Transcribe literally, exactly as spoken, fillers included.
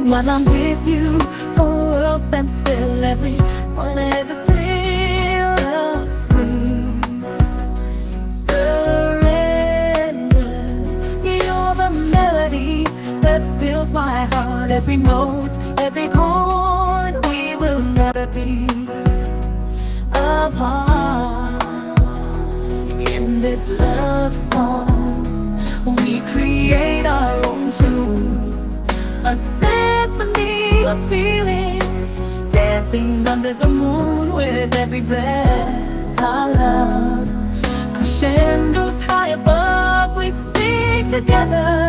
While I'm with you, the world stands still. Everyone has a thrill of smooth surrender. You're the melody that fills my heart. Every note, every chord, we will never be apart. In this love song, we create our own tune, a symphony of feeling, dancing under the moon with every breath. Our love crescendos high above, we sing together.